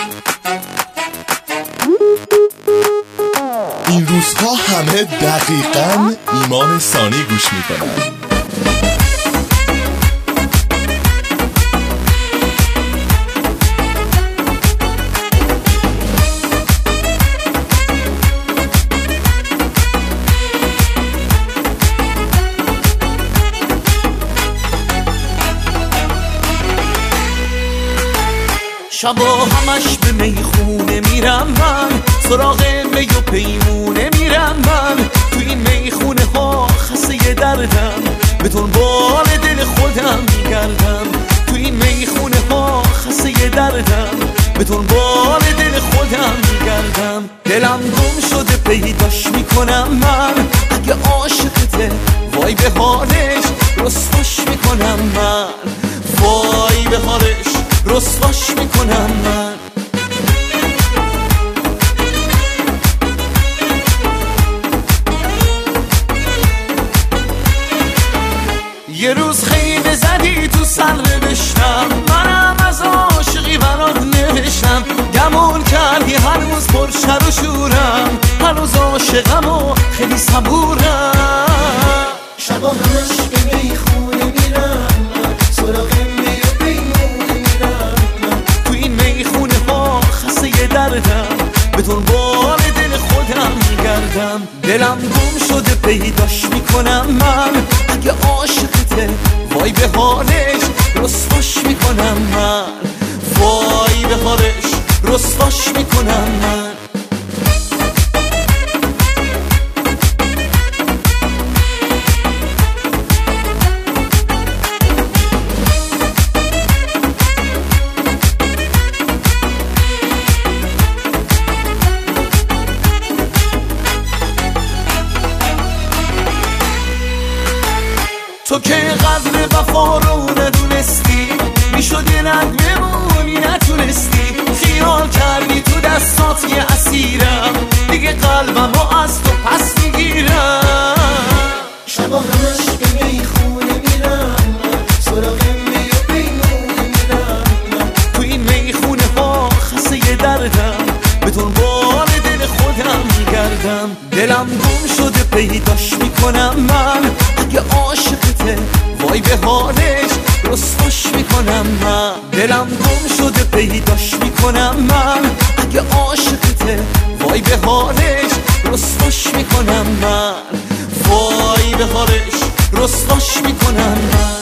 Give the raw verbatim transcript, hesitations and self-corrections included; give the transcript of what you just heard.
این روزها همه دقیقاً ایمان ثانی گوش میکنن. شبا همش به میخونه میرم من، سراغ می و پیمونه میرم من. تو این میخونه ها خسته دردم، به دنبال دل خودم میگردم. تو این میخونه ها خسته دردم، به دنبال دل خودم میگردم. دلم گم شده پیداش میکنم من، اگه عاشقته وای به حالش رسواش میکنم من. وای به حالش رسواش میکنم من. یه روز خیلی زدی تو سر نوشتم، منم از عاشقی برات نوشتم. گمون کردی هنوز پرشر و شورم، هنوز عاشقم و خیلی صبورم. شبا همش به میخونه میرم من، سراغ می و پیمونه میرم من. تو این میخونه ها خسته دردم، به دنبال دل خودم میگردم. دلم گم شده پیداش میکنم من، اگه عاشقته وای به حالش رسواش میکنم من. وای به حالش رسواش میکنم من. تو که قدر وفا رو ندونستی، میشد یه رنگ بمونی نتونستی. خیال کردی تو دستات یه اسیرم، دیگه قلبم رو از تو پس میگیرم. شبا همش به میخونه میرم من، سراغ می و پیمونه میرم من. تو این میخونه ها خسته دردم، به دنبال دل خودم میگردم. دلم گم شده پیداش میکنم من، اگه عاشقته وای به حالش رسواش میکنم من. دلم گم شده پیداش میکنم من، اگه عاشقته وای به حالش رسواش میکنم من. وای به حالش رسواش میکنم من.